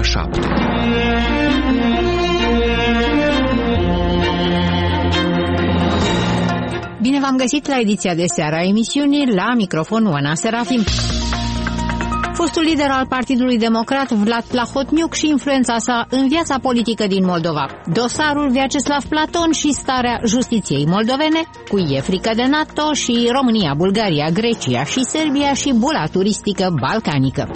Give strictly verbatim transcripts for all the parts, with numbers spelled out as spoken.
șapte. Bine v-am găsit la ediția de seară a emisiunii, la microfon Oana Serafim. Fostul lider al Partidului Democrat, Vlad Plahotniuc, și influența sa în viața politică din Moldova. Dosarul Vyacheslav Platon și starea justiției moldovene, cu e frică de NATO și România, Bulgaria, Grecia și Serbia și bula turistică balcanică.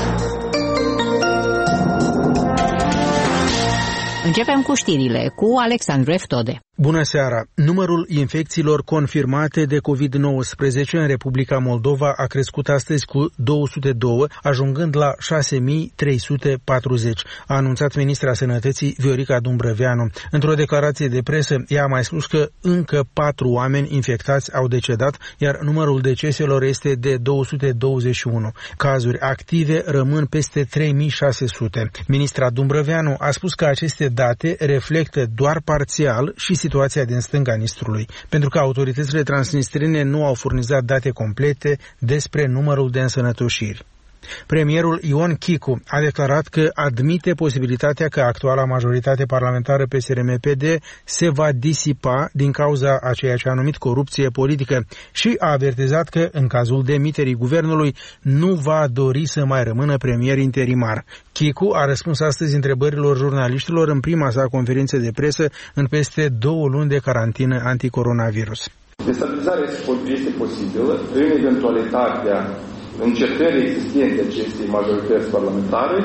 Începem cu știrile, cu Alexandru Eftode. Bună seara! Numărul infecțiilor confirmate de covid nouăsprezece în Republica Moldova a crescut astăzi cu două sute doi, ajungând la șase mii trei sute patruzeci, a anunțat ministra Sănătății Viorica Dumbrăveanu. Într-o declarație de presă, ea a mai spus că încă patru oameni infectați au decedat, iar numărul deceselor este de două sute douăzeci și unu. Cazuri active rămân peste trei mii șase sute. Ministra Dumbrăveanu a spus că aceste date reflectă doar parțial și situația din stânga Nistrului, pentru că autoritățile transnistrine nu au furnizat date complete despre numărul de însănătoșiri. Premierul Ion Chicu a declarat că admite posibilitatea că actuala majoritate parlamentară P S R M P D se va disipa din cauza a ceea ce a numit corupție politică și a avertizat că, în cazul demiterii guvernului, nu va dori să mai rămână premier interimar. Chicu a răspuns astăzi întrebărilor jurnaliștilor în prima sa conferință de presă în peste două luni de carantină anticoronavirus. Destabilizarea este posibilă în eventualitatea încercării existente acestei majorități parlamentare.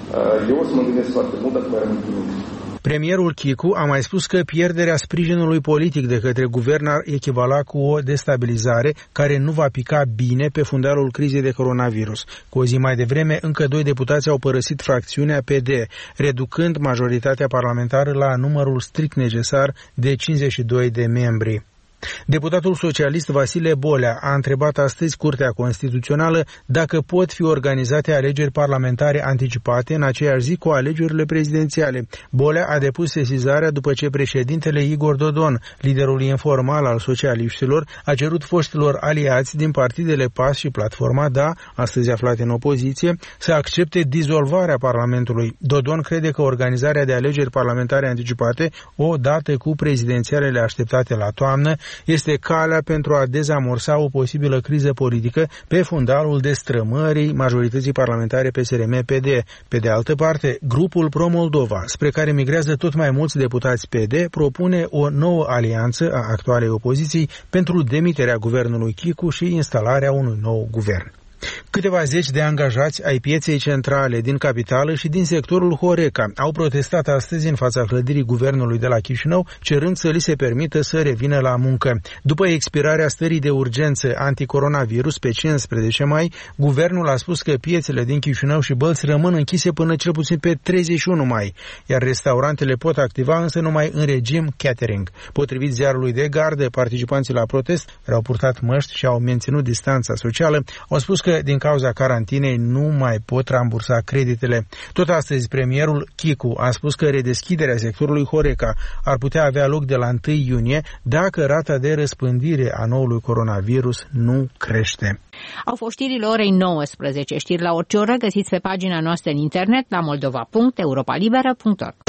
Eu o să mă gândesc foarte mult dacă mai rămân primit. Premierul Chicu a mai spus că pierderea sprijinului politic de către guvern ar echivala cu o destabilizare care nu va pica bine pe fundalul crizei de coronavirus. Cu o zi mai devreme, încă doi deputați au părăsit fracțiunea P D, reducând majoritatea parlamentară la numărul strict necesar de cincizeci și doi de membri. Deputatul socialist Vasile Bolea a întrebat astăzi Curtea Constituțională dacă pot fi organizate alegeri parlamentare anticipate în aceeași zi cu alegerile prezidențiale. Bolea a depus sesizarea după ce președintele Igor Dodon, liderul informal al socialiștilor, a cerut foștilor aliați din partidele P A S și Platforma Da, astăzi aflate în opoziție, să accepte dizolvarea Parlamentului. Dodon crede că organizarea de alegeri parlamentare anticipate, o dată cu prezidențialele așteptate la toamnă, este calea pentru a dezamorsa o posibilă criză politică pe fundalul destrămării majorității parlamentare P S R M P D. Pe de altă parte, grupul Pro-Moldova, spre care migrează tot mai mulți deputați P D, propune o nouă alianță a actualei opoziții pentru demiterea guvernului Chicu și instalarea unui nou guvern. Câteva zeci de angajați ai pieței centrale din capitală și din sectorul Horeca au protestat astăzi în fața clădirii guvernului de la Chișinău, cerând să li se permită să revină la muncă. După expirarea stării de urgență anticoronavirus pe cincisprezece mai, guvernul a spus că piețele din Chișinău și Bălți rămân închise până cel puțin pe treizeci și unu mai, iar restaurantele pot activa însă numai în regim catering. Potrivit ziarului de gardă, participanții la protest, care au purtat măști și au menținut distanța socială, au spus că din cauza carantinei nu mai pot rambursa creditele. Tot astăzi, premierul Chicu a spus că redeschiderea sectorului Horeca ar putea avea loc de la întâi iunie dacă rata de răspândire a noului coronavirus nu crește. Au fost știrile orei nouăsprezece. Știri la orice oră găsiți pe pagina noastră în internet la moldova punct europa liberă punct org.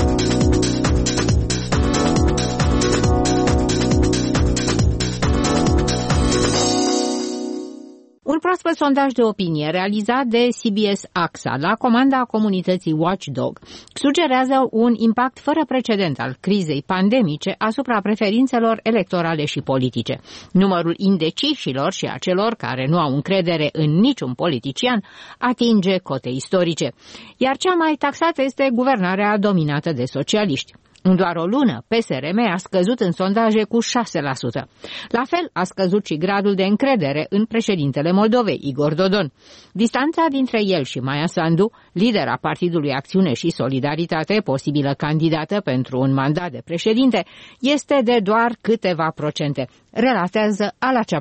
Un proaspăt sondaj de opinie realizat de C B S A X A la comanda comunității Watchdog sugerează un impact fără precedent al crizei pandemice asupra preferințelor electorale și politice. Numărul indecișilor și a celor care nu au încredere în niciun politician atinge cote istorice, iar cea mai taxată este guvernarea dominată de socialiști. În doar o lună, P S R M a scăzut în sondaje cu șase la sută. La fel a scăzut și gradul de încredere în președintele Moldovei, Igor Dodon. Distanța dintre el și Maia Sandu, lidera Partidului Acțiune și Solidaritate, posibilă candidată pentru un mandat de președinte, este de doar câteva procente, relatează Ala Ceapai.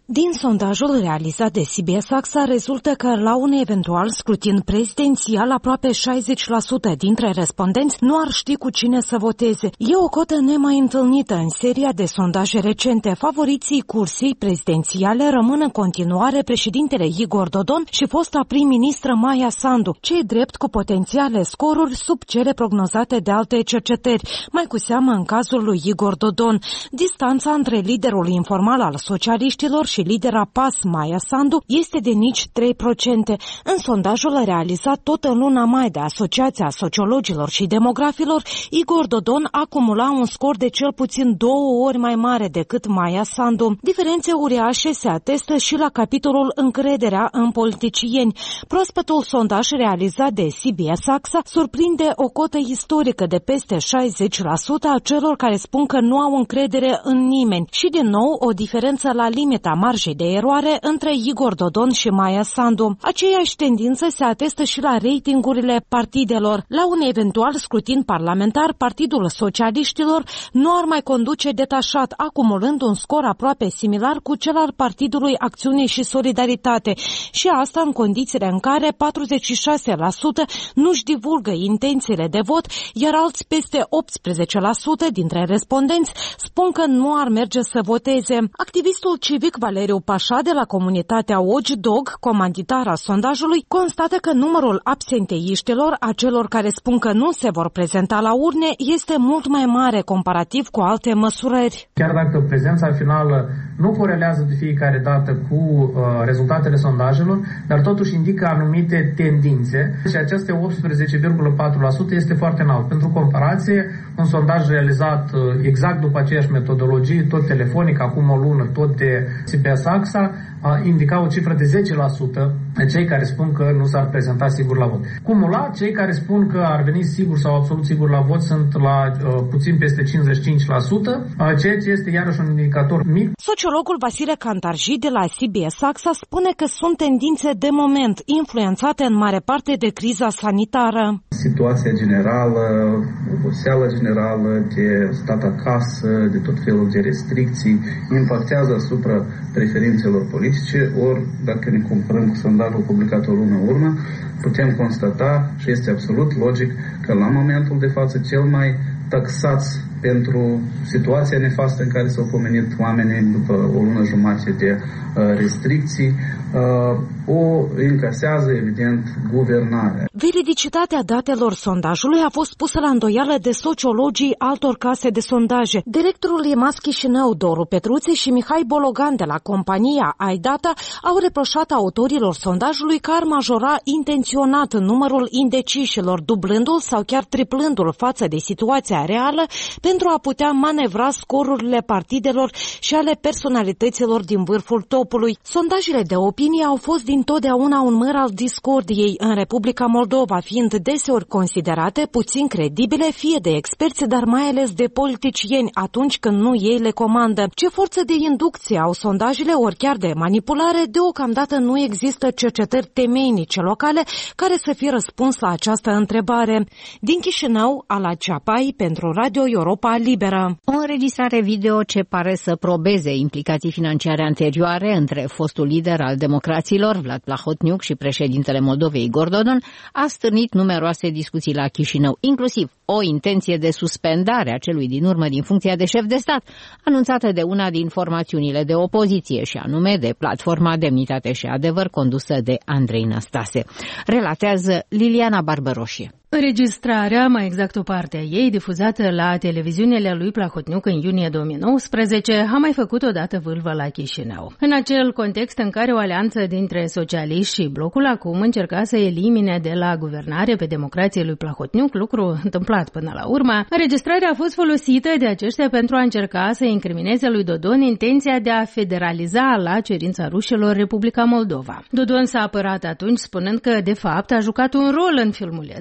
Din sondajul realizat de C B S AXA rezultă că la un eventual scrutin prezidențial aproape șaizeci la sută dintre respondenți nu ar ști cu cine să voteze. E o cotă nemai întâlnită în seria de sondaje recente. Favoriții cursei prezidențiale rămân în continuare președintele Igor Dodon și fosta prim-ministră Maia Sandu, cei drept cu potențiale scoruri sub cele prognozate de alte cercetări, mai cu seamă în cazul lui Igor Dodon. Distanța între liderul informal al socialiștilor și lidera P A S, Maia Sandu, este de nici trei la sută. În sondajul realizat tot în luna mai de Asociația Sociologilor și Demografilor, Igor Dodon acumula un scor de cel puțin două ori mai mare decât Maia Sandu. Diferențe uriașe se atestă și la capitolul încrederea în politicieni. Proaspătul sondaj realizat de C B S AXA surprinde o cotă istorică de peste șaizeci la sută a celor care spun că nu au încredere în nimeni și din nou o diferență la limita marjei de eroare între Igor Dodon și Maia Sandu. Aceeași tendință se atestă și la ratingurile partidelor. La un eventual scrutin parlamentar, Partidul Socialiștilor nu ar mai conduce detașat, acumulând un scor aproape similar cu cel al Partidului Acțiune și Solidaritate, și asta în condițiile în care patruzeci și șase la sută nu-și divulgă intențiile de vot, iar alți peste optsprezece la sută dintre respondenți spun că nu ar merge să voteze. Activistul civic Valeriu Pașa de la comunitatea Watchdog, comanditar a sondajului, constată că numărul absenteiștilor, a celor care spun că nu se vor prezenta la urne, este mult mai mare comparativ cu alte măsurări. Chiar dacă prezența finală nu corelează de fiecare dată cu uh, rezultatele sondajelor, dar totuși indică anumite tendințe și aceste optsprezece virgulă patru la sută este foarte înalt. Pentru comparație, un sondaj realizat uh, exact după aceeași metodologie, tot telefonic, acum o lună, tot de C B S AXA, indica o cifră de zece la sută cei care spun că nu s-ar prezenta sigur la vot. Cumulat, cei care spun că ar veni sigur sau absolut sigur la vot sunt la uh, puțin peste cincizeci și cinci la sută, uh, ceea ce este iarăși un indicator mic. Sociologul Vasile Cantarji de la C B S AXA spune că sunt tendințe de moment, influențate în mare parte de criza sanitară. Situația generală, oboseala generală, de stat acasă, de tot felul de restricții, impactează asupra preferințelor politice, ori dacă ne comparăm cu sondajul publicat o lună în urmă, putem constata, și este absolut logic, că la momentul de față cel mai taxați pentru situația nefastă în care s-au pomenit oamenii după o lună jumătate de uh, restricții, uh, o încasează, evident, guvernarea. Veridicitatea datelor sondajului a fost pusă la îndoială de sociologii altor case de sondaje. Directorul I M A S Chișinău, Doru Petruțe, și Mihai Bologan de la compania iData au reproșat autorilor sondajului că ar majora intenționat numărul indecișilor, dublându-l sau chiar triplându-l față de situația reală, pentru a putea manevra scorurile partidelor și ale personalităților din vârful topului. Sondajele de opinie au fost dintotdeauna un măr al discordiei în Republica Moldova, fiind deseori considerate puțin credibile, fie de experți, dar mai ales de politicieni, atunci când nu ei le comandă. Ce forță de inducție au sondajele, ori chiar de manipulare, deocamdată nu există cercetări temeinice locale care să fie răspuns la această întrebare. Din Chișinău, Ala Ceapai, pentru Radio Europa Liberă. O înregistrare video ce pare să probeze implicații financiare anterioare între fostul lider al democraților, Vlad Plahotniuc, și președintele Moldovei, Igor Dodon, a stârnit numeroase discuții la Chișinău, inclusiv o intenție de suspendare a celui din urmă din funcția de șef de stat, anunțată de una din formațiunile de opoziție, și anume de Platforma Demnitate și Adevăr, condusă de Andrei Năstase. Relatează Liliana Barbăroșie. Înregistrarea, mai exact o parte a ei, difuzată la televiziunile lui Plahotniuc în iunie două mii nouăsprezece, a mai făcut odată vâlvă la Chișinău. În acel context în care o alianță dintre socialiști și blocul acum încerca să elimine de la guvernare pe democrație lui Plahotniuc, lucru întâmplat până la urmă, înregistrarea a fost folosită de aceștia pentru a încerca să incrimineze lui Dodon intenția de a federaliza la cerința rușilor Republica Moldova. Dodon s-a apărat atunci spunând că, de fapt, a jucat un rol în filmuleț pentru a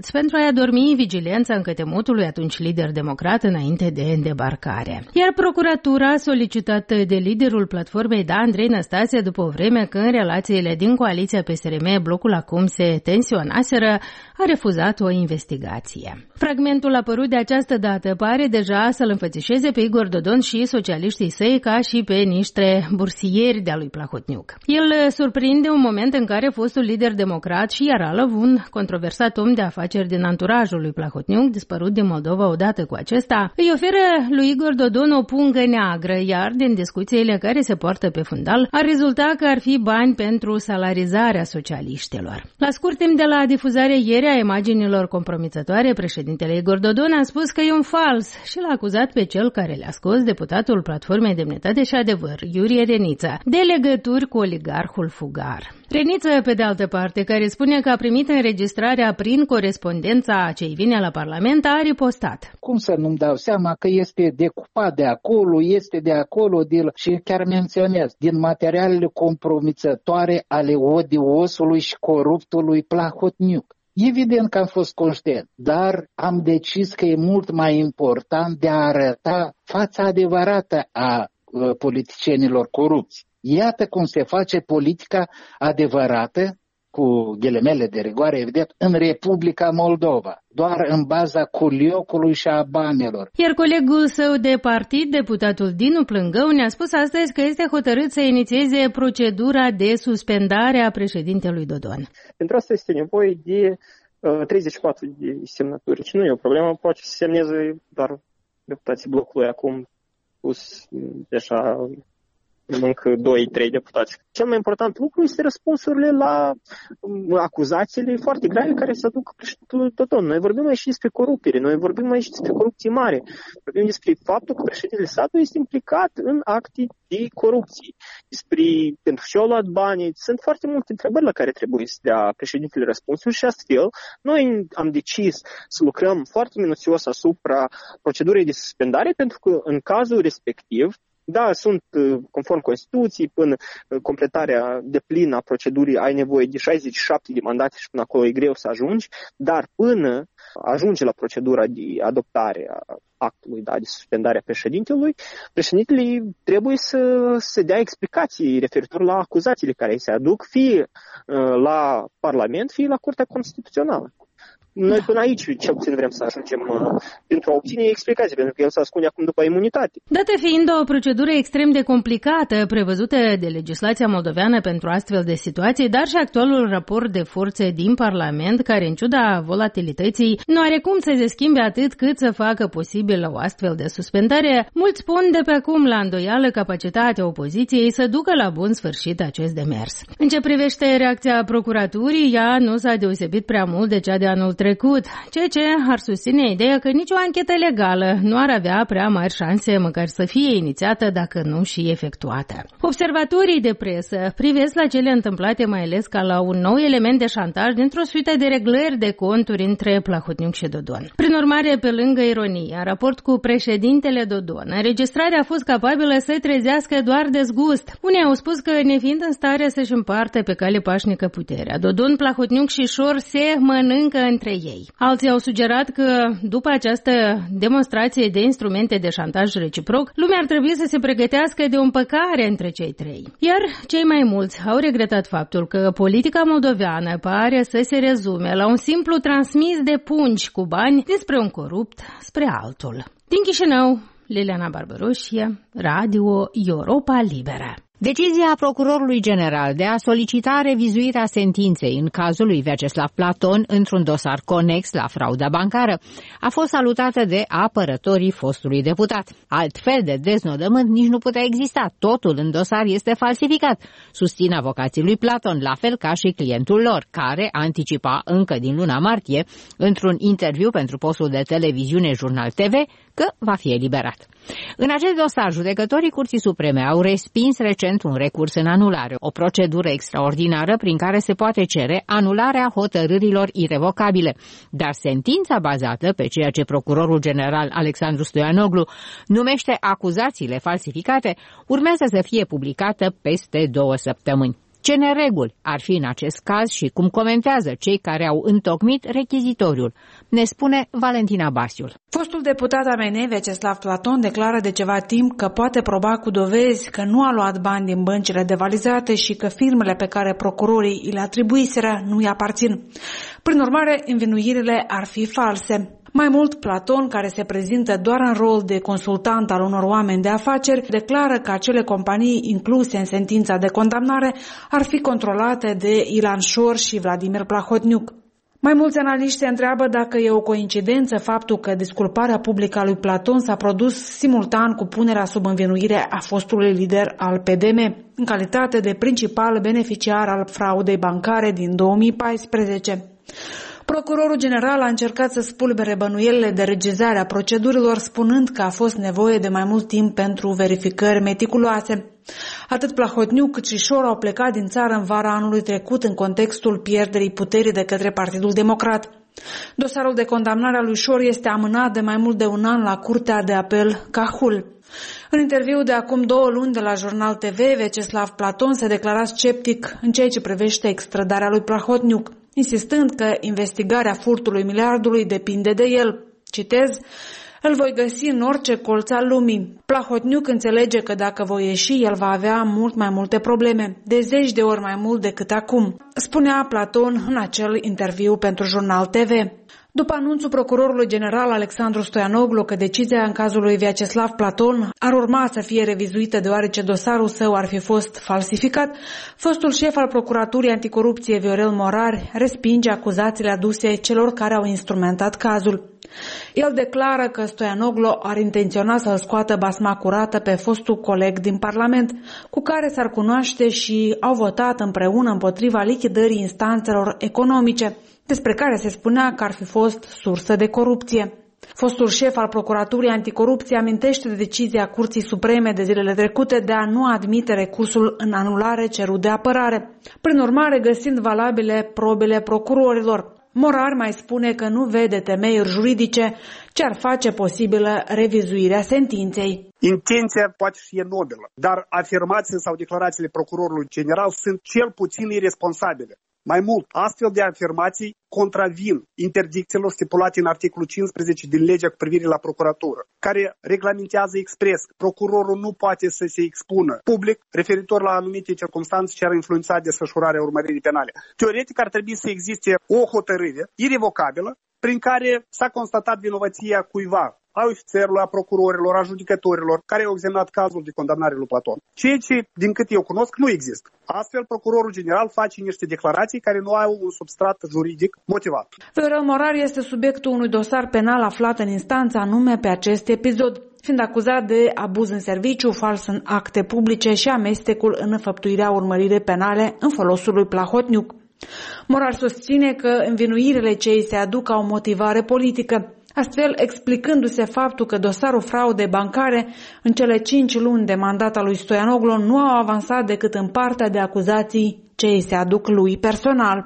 a dormi vigilența încătemutului atunci lider democrat înainte de debarcare. Iar procuratura a solicitat de liderul platformei Da, Andrei Năstase, după o vreme când relațiile din coaliția P S R M, blocul acum se tensionaseră, a refuzat o investigație. Fragmentul apărut de această dată pare deja să-l înfățișeze pe Igor Dodon și socialiștii săi ca și pe niște bursieri de-a lui Plahotniuc. El surprinde un moment în care fostul lider democrat și Iaralov, un controversat om de afaceri din anturajul lui Plahotniuc, dispărut din Moldova odată cu acesta, îi oferă lui Igor Dodon o pungă neagră, iar din discuțiile care se poartă pe fundal ar rezulta că ar fi bani pentru salarizarea socialiștilor. La scurt timp de la difuzarea ieri a imaginilor compromițătoare, președintele Igor Dodon a spus că e un fals și l-a acuzat pe cel care le-a scos deputatul Platformei Demnitate și Adevăr, Iurie Reniță, de legături cu oligarhul fugar. Reniță, pe de altă parte, care spune că a primit înregistrarea prin corespondența ce-i vine la Parlament, a ripostat. Cum să nu-mi dau seama că este decupat de acolo, este de acolo, de... și chiar menționez, din materialele compromițătoare ale odiosului și coruptului Plahotniuc. Evident că am fost conștient, dar am decis că e mult mai important de a arăta fața adevărată a uh, politicienilor corupți. Iată cum se face politica adevărată, cu ghilimele de rigoare, evident, în Republica Moldova, doar în baza culiocului și a banilor. Iar colegul său de partid, deputatul Dinu Plângău, ne-a spus astăzi că este hotărât să inițieze procedura de suspendare a președintelui Dodon. Pentru asta este nevoie de uh, treizeci și patru de semnături. Și nu e o problemă, poate să semneze doar deputații blocului acum, pus deja încă doi trei deputați. Cel mai important lucru este răspunsurile la acuzațiile foarte grave care se aduc președintelui Dodon. Noi vorbim aici despre corupere, noi vorbim aici despre corupție mare. Vorbim despre faptul că președintele statului este implicat în acte de corupție. Despre pentru ce au luat banii. Sunt foarte multe întrebări la care trebuie să dea președintele răspunsuri și astfel noi am decis să lucrăm foarte minuțios asupra procedurii de suspendare pentru că în cazul respectiv da, sunt, conform Constituției, până completarea deplină a procedurii ai nevoie de șaizeci și șapte de mandate și până acolo e greu să ajungi, dar până ajunge la procedura de adoptare a actului, da, de suspendare a președintelui, președintele trebuie să se dea explicații referitor la acuzațiile care îi se aduc, fie la Parlament, fie la Curtea Constituțională. Noi până aici, cel puțin vrem să ajungem uh, pentru a obține explicații, pentru că el se ascunde acum după imunitate. Dată fiind o procedură extrem de complicată, prevăzută de legislația moldoveană pentru astfel de situații, dar și actualul raport de forțe din Parlament, care în ciuda volatilității nu are cum să se schimbe atât cât să facă posibil o astfel de suspendare, mulți pun de pe acum la îndoială capacitatea opoziției să ducă la bun sfârșit acest demers. În ce privește reacția procuraturii, ea nu s-a deosebit prea mult de cea de anul trecut, ceea ce ar susține ideea că nicio anchetă legală nu ar avea prea mari șanse măcar să fie inițiată, dacă nu și efectuată. Observatorii de presă privesc la cele întâmplate mai ales ca la un nou element de șantaj dintr-o suită de reglări de conturi între Plahotniuc și Dodon. Prin urmare, pe lângă ironie, în raport cu președintele Dodon, înregistrarea a fost capabilă să trezească doar dezgust. Unii au spus că, nefiind în stare să-și împartă pe cale pașnică puterea, Dodon, Plahotniuc și Șor se mănâncă între ei. Alții au sugerat că, după această demonstrație de instrumente de șantaj reciproc, lumea ar trebui să se pregătească de o împăcare între cei trei. Iar cei mai mulți au regretat faptul că politica moldoveană pare să se rezume la un simplu transmis de pungi cu bani despre un corupt spre altul. Din Chișinău, Liliana Barbaroșie, Radio Europa Liberă. Decizia procurorului general de a solicita revizuirea sentinței în cazul lui Vyacheslav Platon într-un dosar conex la frauda bancară a fost salutată de apărătorii fostului deputat. Altfel de deznodământ nici nu putea exista. Totul în dosar este falsificat, susțin avocații lui Platon, la fel ca și clientul lor, care anticipa încă din luna martie, într-un interviu pentru postul de televiziune Jurnal T V, că va fi eliberat. În acest dosar, judecătorii Curții Supreme au respins recent un recurs în anulare, o procedură extraordinară prin care se poate cere anularea hotărârilor irevocabile, dar sentința bazată pe ceea ce procurorul general Alexandru Stoianoglu numește acuzațiile falsificate urmează să fie publicată peste două săptămâni. Ce nereguli ar fi în acest caz și cum comentează cei care au întocmit rechizitoriul, ne spune Valentina Basiul. Fostul deputat A M N, Vyacheslav Platon, declară de ceva timp că poate proba cu dovezi că nu a luat bani din băncile devalizate și că firmele pe care procurorii îi le atribuiseră nu îi aparțin. Prin urmare, învinuirile ar fi false. Mai mult, Platon, care se prezintă doar în rol de consultant al unor oameni de afaceri, declară că acele companii incluse în sentința de condamnare ar fi controlate de Ilan Șor și Vladimir Plahotniuc. Mai mulți analiști se întreabă dacă e o coincidență faptul că disculparea publică a lui Platon s-a produs simultan cu punerea sub învinuire a fostului lider al P D M, în calitate de principal beneficiar al fraudei bancare din două mii paisprezece. Procurorul general a încercat să spulbere bănuielile de regizare a procedurilor, spunând că a fost nevoie de mai mult timp pentru verificări meticuloase. Atât Plahotniuc cât și Șor au plecat din țară în vara anului trecut în contextul pierderii puterii de către Partidul Democrat. Dosarul de condamnare a lui Șor este amânat de mai mult de un an la Curtea de Apel Cahul. În interviu de acum două luni de la Jurnal T V, Vyacheslav Platon se declara sceptic în ceea ce privește extradarea lui Plahotniuc, insistând că investigarea furtului miliardului depinde de el. Citez: "Îl voi găsi în orice colț al lumii. Plahotniuc înțelege că dacă voi ieși, el va avea mult mai multe probleme, de zeci de ori mai mult decât acum", spunea Platon în acel interviu pentru Jurnal T V. După anunțul procurorului general Alexandru Stoianoglu că decizia în cazul lui Vyacheslav Platon ar urma să fie revizuită deoarece dosarul său ar fi fost falsificat, fostul șef al Procuraturii Anticorupție Viorel Morar respinge acuzațiile aduse celor care au instrumentat cazul. El declară că Stoianoglu ar intenționa să-l scoată basma curată pe fostul coleg din Parlament, cu care s-ar cunoaște și au votat împreună împotriva lichidării instanțelor economice, despre care se spunea că ar fi fost sursă de corupție. Fostul șef al Procuraturii Anticorupție amintește de decizia Curții Supreme de zilele trecute de a nu admite recursul în anulare cerut de apărare, prin urmare găsind valabile probele procurorilor. Morar mai spune că nu vede temeiuri juridice ce ar face posibilă revizuirea sentinței. Intenția poate fi nobilă, dar afirmațiile sau declarațiile procurorului general sunt cel puțin irresponsabile. Mai mult, astfel de afirmații contravin interdicțiilor stipulate în articolul cincisprezece din legea cu privire la procuratură, care reglementează expres că procurorul nu poate să se expună public referitor la anumite circunstanțe ce ar influența desfășurarea urmăririi penale. Teoretic ar trebui să existe o hotărâre irrevocabilă prin care s-a constatat vinovăția cuiva, a ofițerilor, a procurorilor, a judecătorilor care au examinat cazul de condamnare lui Platon. Ceea ce, din cât eu cunosc, nu există. Astfel, procurorul general face niște declarații care nu au un substrat juridic motivat. Viorel Morar este subiectul unui dosar penal aflat în instanță anume pe acest episod, fiind acuzat de abuz în serviciu, fals în acte publice și amestecul în înfăptuirea urmăririi penale în folosul lui Plahotniuc. Morar susține că învinuirile ce îi se aduc au motivare politică, astfel explicându-se faptul că dosarul fraudei bancare în cele cinci luni de mandat al lui Stoianoglu nu au avansat decât în partea de acuzații ce îi se aduc lui personal.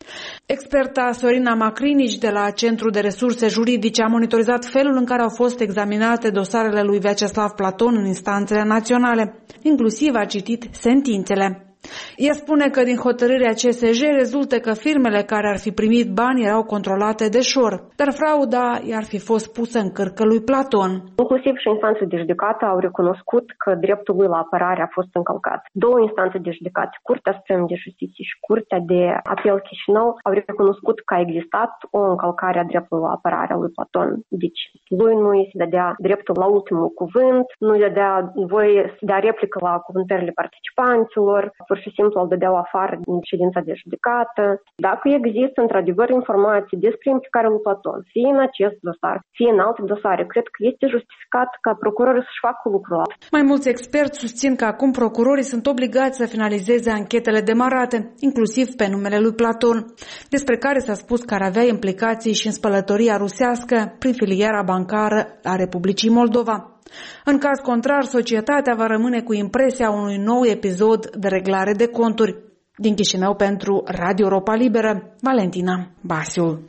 Experta Sorina Macrinici de la Centrul de Resurse Juridice a monitorizat felul în care au fost examinate dosarele lui Vyacheslav Platon în instanțele naționale, inclusiv a citit sentințele. Ea spune că din hotărârea C S J rezultă că firmele care ar fi primit bani erau controlate de Șor, dar frauda i-ar fi fost pusă în cârcă lui Platon. Inclusiv și instanțele de judecată au recunoscut că dreptul lui la apărare a fost încălcat. Două instanțe de judecată, Curtea Supremă de Justiție și Curtea de Apel Chișinău, au recunoscut că a existat o încălcare a dreptului la apărare a lui Platon. Deci lui nu îi se dădea dreptul la ultimul cuvânt, nu îi dădea voie să dea replică la cuvântările participanților, pur și simplu îl dădeau afară din ședința de judecată. Dacă există într-adevăr informații despre implicarea lui Platon, fie în acest dosar, fie în alte dosare, cred că este justificat ca procurorul să-și facă lucrul ăla. Mai mulți experți susțin că acum procurorii sunt obligați să finalizeze anchetele demarate, inclusiv pe numele lui Platon, despre care s-a spus că ar avea implicații și în spălătoria rusească prin filiera bancară a Republicii Moldova. În caz contrar, societatea va rămâne cu impresia unui nou episod de reglare de conturi. Din Chișinău pentru Radio Europa Liberă, Valentina Basiul.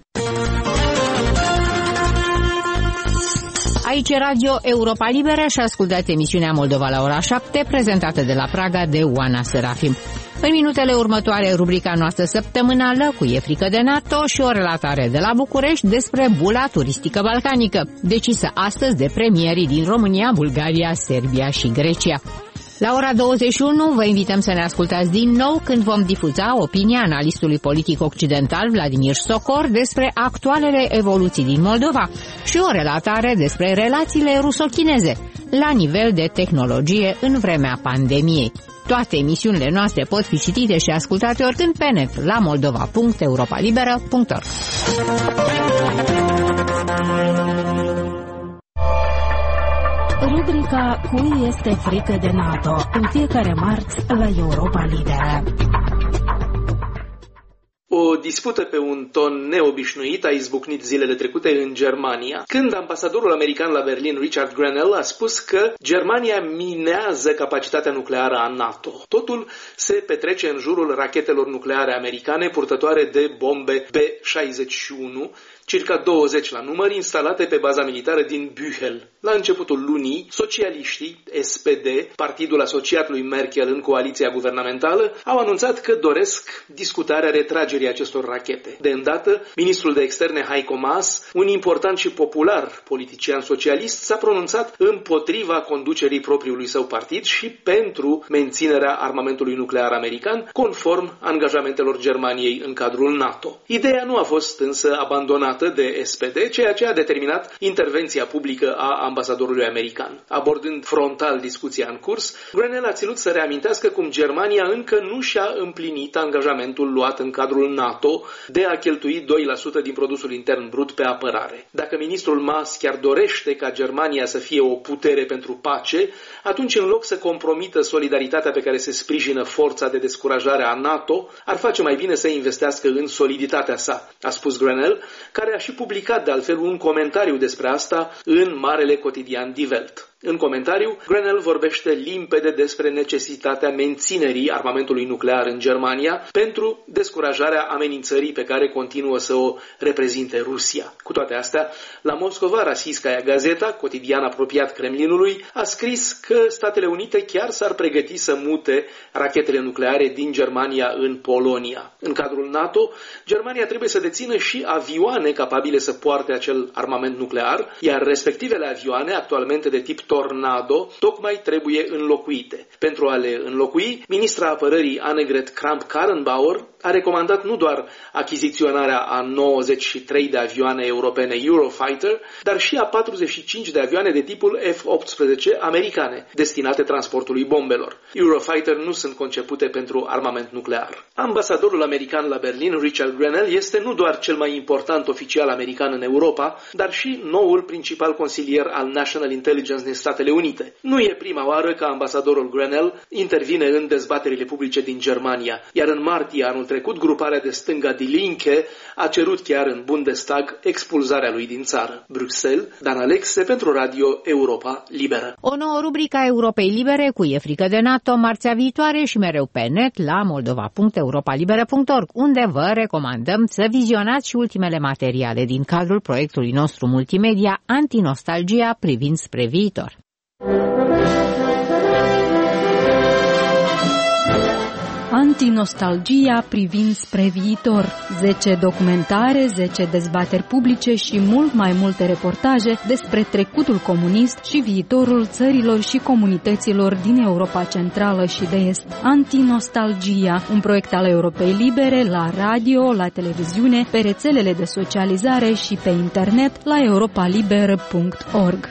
Aici Radio Europa Liberă și ascultați emisiunea Moldova la ora șapte, prezentată de la Praga de Oana Serafim. În minutele următoare, rubrica noastră săptămânală cu E frică de NATO și o relatare de la București despre bula turistică balcanică, decisă astăzi de premierii din România, Bulgaria, Serbia și Grecia. La ora douăzeci și unu vă invităm să ne ascultați din nou când vom difuza opinia analistului politic occidental Vladimir Sokor despre actualele evoluții din Moldova și o relatare despre relațiile ruso-chineze la nivel de tehnologie în vremea pandemiei. Toate emisiunile noastre pot fi citite și ascultate oricând pe net la moldova punct europa liberă punct org. Rubrica Cui este frică de NATO, în fiecare marți la Europa Liberă. O dispută pe un ton neobișnuit a izbucnit zilele trecute în Germania, când ambasadorul american la Berlin, Richard Grenell, a spus că Germania minează capacitatea nucleară a NATO. Totul se petrece în jurul rachetelor nucleare americane purtătoare de bombe B șaizeci și unu, circa douăzeci la număr, instalate pe baza militară din Büchel. La începutul lunii, socialiștii, S P D, partidul asociat lui Merkel în coaliția guvernamentală, au anunțat că doresc discutarea retragerii acestor rachete. De îndată, ministrul de externe Heiko Maas, un important și popular politician socialist, s-a pronunțat împotriva conducerii propriului său partid și pentru menținerea armamentului nuclear american, conform angajamentelor Germaniei în cadrul NATO. Ideea nu a fost însă abandonată de S P D, ceea ce a determinat intervenția publică a ambasadorului american. Abordând frontal discuția în curs, Grenell a ținut să reamintească cum Germania încă nu și-a împlinit angajamentul luat în cadrul NATO de a cheltui doi la sută din produsul intern brut pe apărare. Dacă ministrul Maas chiar dorește ca Germania să fie o putere pentru pace, atunci în loc să compromită solidaritatea pe care se sprijină forța de descurajare a NATO, ar face mai bine să investească în soliditatea sa, a spus Grenell, care a și publicat de altfel un comentariu despre asta în marele cotidian Die Welt. În comentariu, Grenell vorbește limpede despre necesitatea menținerii armamentului nuclear în Germania pentru descurajarea amenințării pe care continuă să o reprezinte Rusia. Cu toate astea, la Moscova, Rossiyskaya Gazeta, cotidian apropiat Kremlinului, a scris că Statele Unite chiar s-ar pregăti să mute rachetele nucleare din Germania în Polonia. În cadrul NATO, Germania trebuie să dețină și avioane capabile să poarte acel armament nuclear, iar respectivele avioane, actualmente de tip Tornado, tocmai trebuie înlocuite. Pentru a le înlocui, ministra apărării Annegret Kramp-Karrenbauer a recomandat nu doar achiziționarea a nouăzeci și trei de avioane europene Eurofighter, dar și a patruzeci și cinci de avioane de tipul F optsprezece americane, destinate transportului bombelor. Eurofighter nu sunt concepute pentru armament nuclear. Ambasadorul american la Berlin, Richard Grenell, este nu doar cel mai important oficial american în Europa, dar și noul principal consilier al National Intelligence din Statele Unite. Nu e prima oară că ambasadorul Grenell intervine în dezbaterile publice din Germania, iar în martie anul trecut, gruparea de stânga Die Linke a cerut chiar în Bundestag expulzarea lui din țară. Bruxelles, Dan Alexe pentru Radio Europa Liberă. O nouă rubrică a Europei Libere cu E frică de NATO, marțea viitoare și mereu pe net la moldova punct europa liberă punct org, unde vă recomandăm să vizionați și ultimele materiale din cadrul proiectului nostru multimedia Antinostalgia privind spre viitor. Antinostalgia privind spre viitor. zece documentare, zece dezbateri publice și mult mai multe reportaje despre trecutul comunist și viitorul țărilor și comunităților din Europa Centrală și de Est. Antinostalgia, un proiect al Europei Libere la radio, la televiziune, pe rețelele de socializare și pe internet la europa liberă punct org.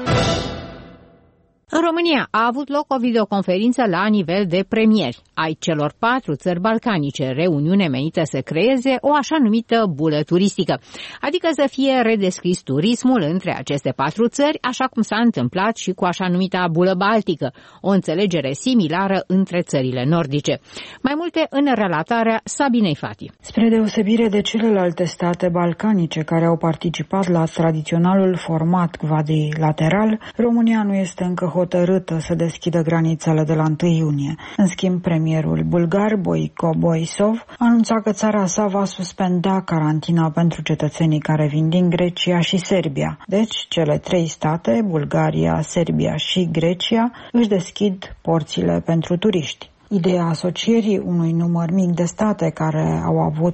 În România a avut loc o videoconferință la nivel de premieri ai celor patru țări balcanice, reuniune menită să creeze o așa numită bulă turistică, adică să fie redescris turismul între aceste patru țări, așa cum s-a întâmplat și cu așa numita bulă baltică, o înțelegere similară între țările nordice. Mai multe în relatarea Sabinei Fati. Spre deosebire de celelalte state balcanice care au participat la tradiționalul format quadrilateral, România nu este încă hotărâtă să deschidă granițele de la întâi iunie. În schimb, premierul bulgar Boico Borisov anunța că țara sa va suspenda carantina pentru cetățenii care vin din Grecia și Serbia. Deci, cele trei state, Bulgaria, Serbia și Grecia, își deschid porțile pentru turiști. Ideea asocierii unui număr mic de state care au avut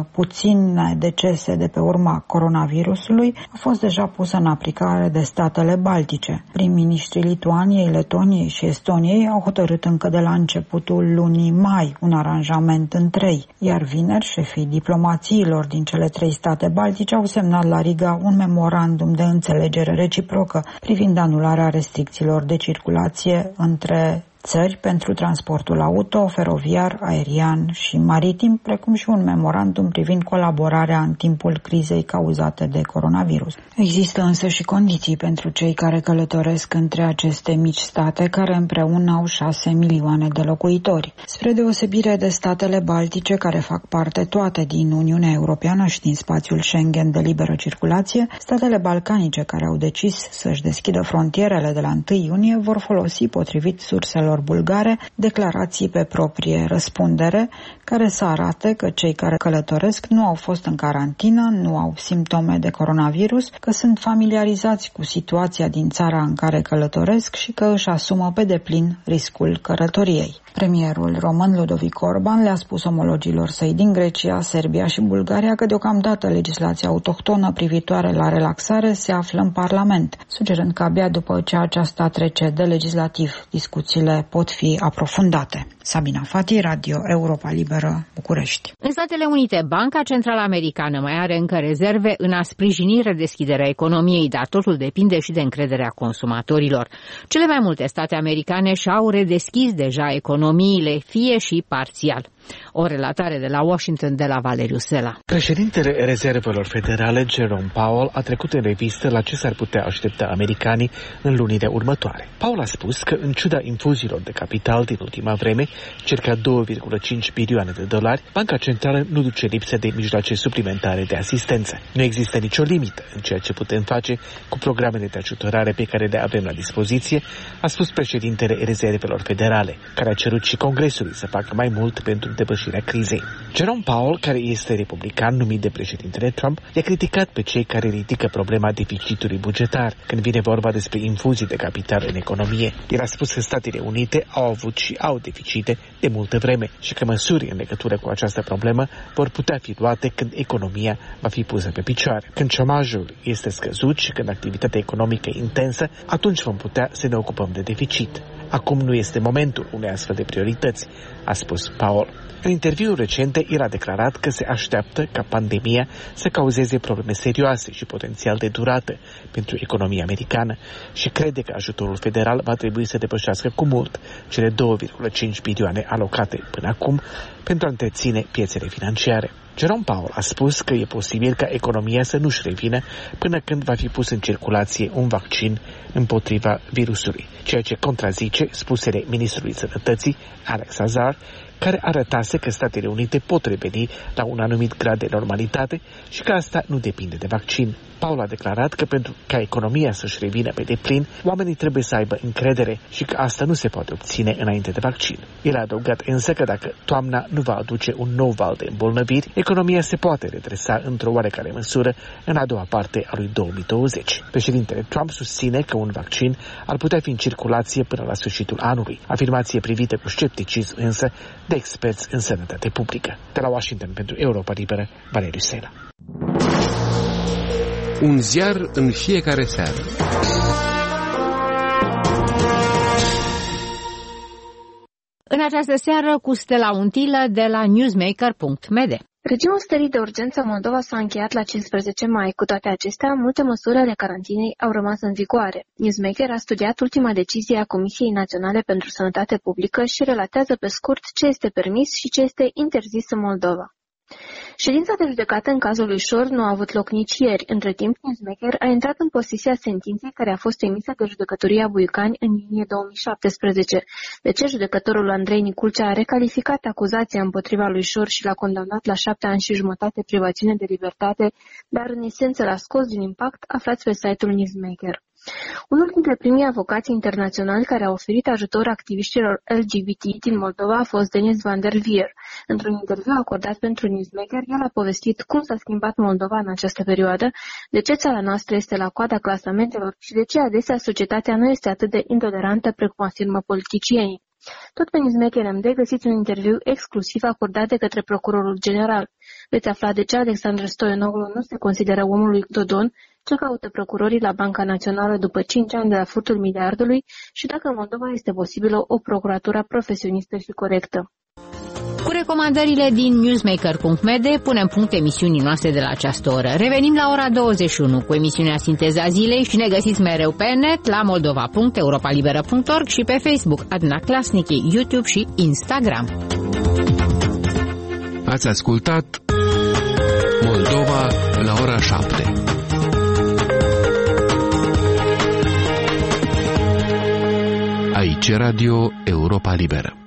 puține decese de pe urma coronavirusului a fost deja pusă în aplicare de statele baltice. Prim-ministrii Lituaniei, Letoniei și Estoniei au hotărât încă de la începutul lunii mai un aranjament în trei, iar vineri șefii diplomațiilor din cele trei state baltice au semnat la Riga un memorandum de înțelegere reciprocă privind anularea restricțiilor de circulație între țări pentru transportul auto, feroviar, aerian și maritim, precum și un memorandum privind colaborarea în timpul crizei cauzate de coronavirus. Există însă și condiții pentru cei care călătoresc între aceste mici state, care împreună au șase milioane de locuitori. Spre deosebire de statele baltice, care fac parte toate din Uniunea Europeană și din spațiul Schengen de liberă circulație, statele balcanice care au decis să-și deschidă frontierele de la întâi iunie vor folosi, potrivit surselor bulgare, declarații pe proprie răspundere, care să arate că cei care călătoresc nu au fost în carantină, nu au simptome de coronavirus, că sunt familiarizați cu situația din țara în care călătoresc și că își asumă pe deplin riscul călătoriei. Premierul român Ludovic Orban le-a spus omologilor săi din Grecia, Serbia și Bulgaria că deocamdată legislația autohtonă privitoare la relaxare se află în Parlament, sugerând că abia după ce aceasta trece de legislativ, discuțiile pot fi aprofundate. Sabina Fati, Radio Europa Liberă, București. În Statele Unite, Banca Centrală Americană mai are încă rezerve în a sprijini redeschiderea economiei, dar totul depinde și de încrederea consumatorilor. Cele mai multe state americane și-au redeschis deja economiile, fie și parțial. O relatare de la Washington de la Valeriu Sela. Președintele Rezervelor Federale, Jerome Powell, a trecut în revistă la ce s-ar putea aștepta americanii în lunile următoare. Powell a spus că, în ciuda infuziilor de capital din ultima vreme, circa doi virgulă cinci bilioane de dolari, Banca Centrală nu duce lipsă de mijloace suplimentare de asistență. Nu există nicio limită în ceea ce putem face cu programele de ajutorare pe care le avem la dispoziție, a spus președintele Rezervelor Federale, care a cerut și Congresului să facă mai mult pentru depășirea crizei. Jerome Powell, care este republican numit de președintele Trump, i-a criticat pe cei care ridică problema deficitului bugetar când vine vorba despre infuzii de capital în economie. El a spus că Statele Unite au avut și au deficite de multă vreme și că măsuri în legătură cu această problemă vor putea fi luate când economia va fi pusă pe picioare. Când șomajul este scăzut și când activitatea economică e intensă, atunci vom putea să ne ocupăm de deficit. Acum nu este momentul unei astfel de priorități, a spus Powell. În interviuri recente, el a declarat că se așteaptă ca pandemia să cauzeze probleme serioase și potențial de durată pentru economia americană și crede că ajutorul federal va trebui să depășească cu mult cele doi virgulă cinci bilioane alocate până acum pentru a întreține piețele financiare. Jerome Powell a spus că e posibil ca economia să nu-și revină până când va fi pus în circulație un vaccin împotriva virusului, ceea ce contrazice spusele ministrului Sănătății, Alex Azar, care arătase că Statele Unite pot reveni la un anumit grad de normalitate și că asta nu depinde de vaccin. Powell a declarat că pentru ca economia să-și revină pe deplin, oamenii trebuie să aibă încredere și că asta nu se poate obține înainte de vaccin. El a adăugat însă că dacă toamna nu va aduce un nou val de îmbolnăviri, economia se poate redresa într-o oarecare măsură în a doua parte a lui două mii douăzeci. Președintele Trump susține că un vaccin ar putea fi în circulație până la sfârșitul anului, afirmație privită cu scepticism însă de experți în sănătate publică. De la Washington pentru Europa Liberă, Valeriu Sela. Un ziar în fiecare seară. În această seară cu Stella Untilă de la newsmaker punct m d. Regimul stării de urgență în Moldova s-a încheiat la cincisprezece mai. Cu toate acestea, multe măsuri ale carantinei au rămas în vigoare. Newsmaker a studiat ultima decizie a Comisiei Naționale pentru Sănătate Publică și relatează pe scurt ce este permis și ce este interzis în Moldova. Ședința de judecată în cazul lui Șor nu a avut loc nici ieri. Între timp, Newsmaker a intrat în posesia sentinței care a fost emisă de judecătoria Buicani în iunie două mii șaptesprezece. De ce judecătorul Andrei Niculcea a recalificat acuzația împotriva lui Șor și l-a condamnat la șapte ani și jumătate privațiune de libertate, dar în esență l-a scos din impact, aflați pe site-ul Newsmaker. Unul dintre primii avocați internaționali care a oferit ajutor activiștilor L G B T din Moldova a fost Denis van der Veer. Într-un interviu acordat pentru Newsmaker, el a povestit cum s-a schimbat Moldova în această perioadă, de ce țara noastră este la coada clasamentelor și de ce adesea societatea nu este atât de intolerantă precum afirmă politicienii. Tot pe Newsmaker M D găsiți un interviu exclusiv acordat de către procurorul general. Veți afla de ce Alexandru Stoianoglu nu se consideră omul lui Dodon, ce caută procurorii la Banca Națională după cinci ani de la furtul miliardului și dacă în Moldova este posibilă o procuratură profesionistă și corectă. Cu recomandările din newsmaker punct m d punem punct emisiunii noastre de la această oră. Revenim la ora douăzeci și unu cu emisiunea Sinteza Zilei și ne găsiți mereu pe net la moldova punct europa liberă punct org și pe Facebook, Adina Klasnici, YouTube și Instagram. Ați ascultat Moldova la ora șapte. Aici Radio Europa Liberă.